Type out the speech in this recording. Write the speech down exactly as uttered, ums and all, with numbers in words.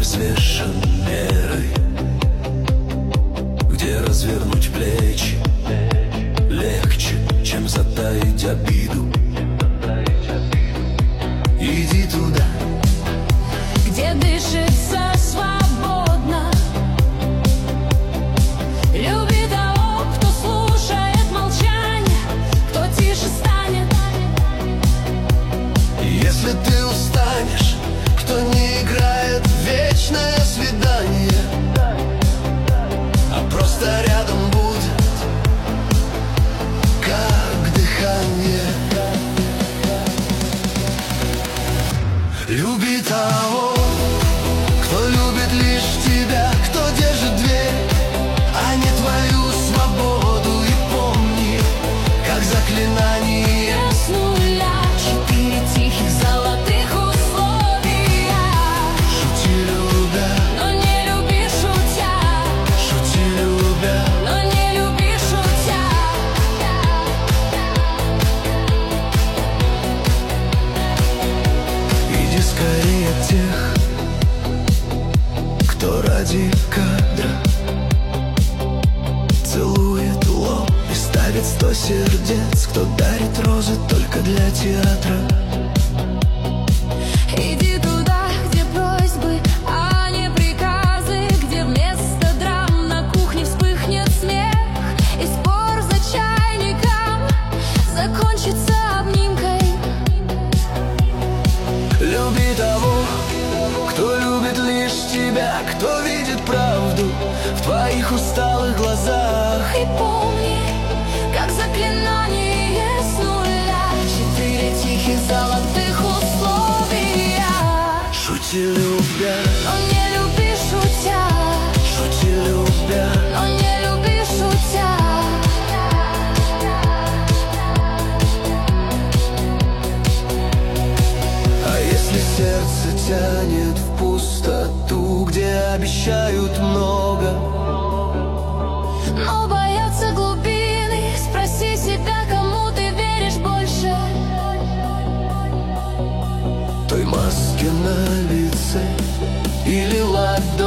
взвешен мерой, где развернуть плечи легче, чем затаить обиду. Иди туда, где дышится свободно. Люби того, кто слушает молчание, кто тише станет. Если ты устанешь, кто не играет в вечное свидание, а просто рядом будет, как дыхание. Люби того, кто любит лишь тебя, кто держит дверь, а не твою свободу. И помни, как заклинание С нуля четыре тихих золотых условия. Шути, любя, Но не люби шутя. шути, любя. Но не люби шутя. Иди скорее от тех, кто ради кадра целует лоб и ставит сто сердец, кто дарит розы только для театра. Иди туда, где просьбы, а не приказы, где вместо драм на кухне вспыхнет смех, и спор за чайником закончится обнимкой. Люби того, кто любит лишь тебя, кто видит правду в твоих усталых глазах. И помни, как заклинание с нуля четыре тихих золотых условия. Шути, любя, Но не люби шутя. шути, любя. Но не люби шутя. А если сердце тянет в пустоту, где обещают много, Но боятся глубины, спроси себя, кому ты веришь больше. той маски на лице или ладони